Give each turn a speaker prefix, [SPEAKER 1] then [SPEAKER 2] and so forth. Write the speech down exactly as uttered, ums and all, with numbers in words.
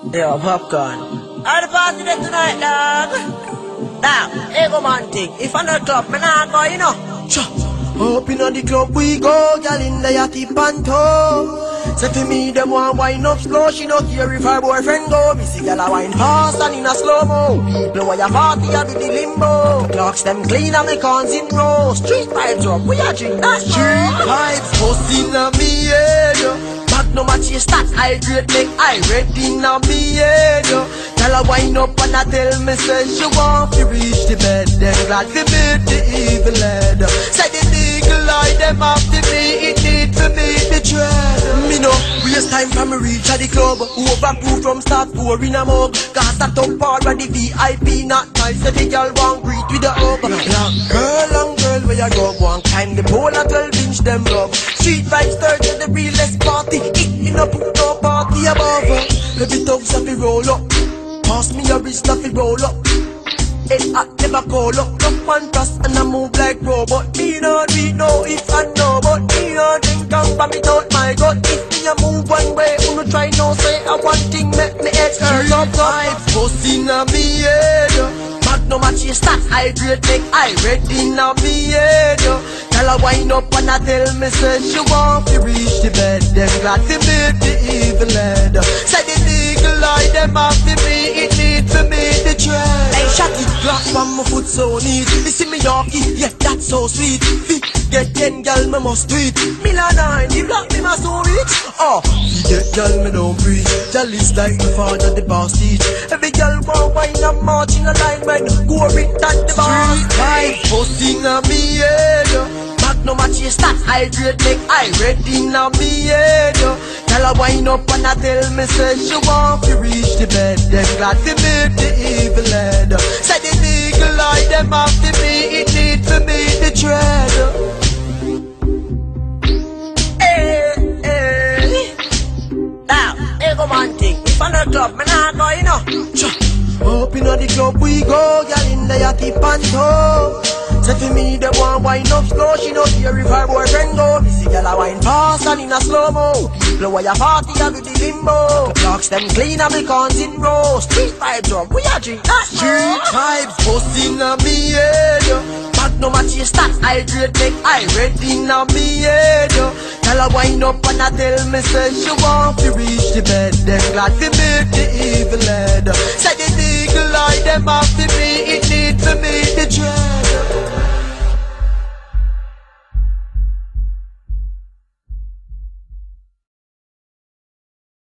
[SPEAKER 1] Yo, popcorn. How the party there tonight, dog? Now, ego man thing. If I'm not club, me nah go, you know.
[SPEAKER 2] Cha. Up inna the club we go, girl in the yachty panto. Say to me, them want wine up slow. She no care if her boyfriend go. Me see girl a wine fast and in a slow mo. People where your party a do the limbo. Clocks them clean and me cons in row. Street vibes up, we a drink that street vibes. Post inna me head, back no match your stats. I great make I ready inna me head. Girl a wine up and a tell me say she want to reach the bed. Then glad to meet the evil head. Say the eagle eye them have to be it need to meet the trend. Me no waste time from me reach at the club. Overproof from start four in a mug. Cause that top part where the V I P not nice. So the girl want greet with the hug. Long girl, long girl where you go. One time the pole at twelve inch them rub. Street vibes third to the realest party. It me no put no party above. Every thugs have to roll up. Pass me a wrist have to roll up. It hot never call up. No man trust and I move like robot. Me not read no if I know. But me not think I'm from it out my gut. If me a move one way, who no try no say I one thing make me head hurt up. Vibes bust inna me head. Back no match your stats. I great make I ready inna me head. Tell her wind up and I tell me say she want to reach the bed. Then glad to meet the evil head. Say the eagle eye them have to be. It need to meet the trend. Hey, shot it. Black from my foot so neat. You see me Yorkie, yeah, that's so sweet. Fit, get ten gal, me must tweet. Milan nine, the black me must so rich. Oh, you get gal, me don't preach. Jealous like the father, the boss teach. Every gal want wine and march in a line when go with that the boss. Vibe, posting on me head. Back no match your stats. I great make I ready now me head. Tell her wind up and I tell me say she want to reach the bed. Then glad to meet the evil head. Say the eagle eye them have to be. It need to meet the trend.
[SPEAKER 1] Hey, hey. Now, ego man thing. If I'm not club, me nah go, you know.
[SPEAKER 2] Cha. Up inna the club we go, girl in the yachty panto. Say to me them want wine up slow. She no care if her boyfriend go. Me see girl a wine fast and in a slow mo. People where your party a do the limbo. Clocks them clean and me cons in row. Street vibes up, we a drink that street vibes bust inna me head. Back no match your stats. I great make I ready inna me head. Tell her wind up and I tell me say she want to reach the bed. Then glad to